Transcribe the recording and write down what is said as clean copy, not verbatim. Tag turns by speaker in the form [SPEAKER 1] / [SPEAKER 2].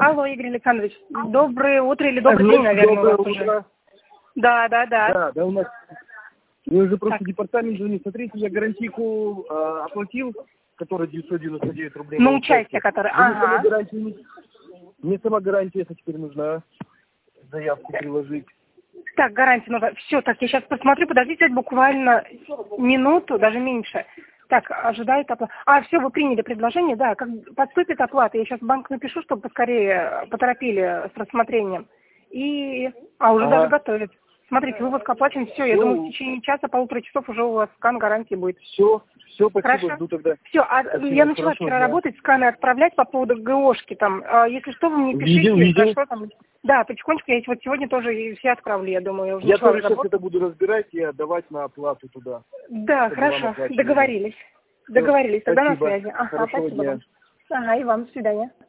[SPEAKER 1] Алло, Игорь Александрович. Доброе утро или добрый день, наверное, у вас уже. Да.
[SPEAKER 2] Да, у нас... Мы уже просто департамент звонит. Смотрите, я гарантийку оплатил, которая 999 рублей.
[SPEAKER 1] На участие, которое... Ага.
[SPEAKER 2] Мне сама гарантия, это теперь нужна заявку приложить.
[SPEAKER 1] Так, гарантия нужна. Все, так, я сейчас посмотрю, подождите буквально минуту, даже меньше. Так, ожидает оплата. Все, вы приняли предложение, да, как подступит оплата. Я сейчас в банк напишу, чтобы поскорее поторопили с рассмотрением. Уже даже готовят. Смотрите, вывод оплачен, все, я думаю, в течение часа, полутора часов уже у вас скан гарантии будет.
[SPEAKER 2] Все, спасибо,
[SPEAKER 1] хорошо?
[SPEAKER 2] Жду тогда.
[SPEAKER 1] Все,
[SPEAKER 2] спасибо,
[SPEAKER 1] я начала вчера работать, сканы отправлять по поводу ГОшки там. Если что, вы мне пишите,
[SPEAKER 2] видел.
[SPEAKER 1] что там. Да, потихонечку я вот сегодня тоже все отправлю, я думаю.
[SPEAKER 2] Я тоже сейчас это буду разбирать и отдавать на оплату туда.
[SPEAKER 1] Да, хорошо, договорились. Договорились, тогда
[SPEAKER 2] спасибо.
[SPEAKER 1] на связи.
[SPEAKER 2] Хорошего
[SPEAKER 1] Спасибо
[SPEAKER 2] дня.
[SPEAKER 1] вам. И вам, до свидания.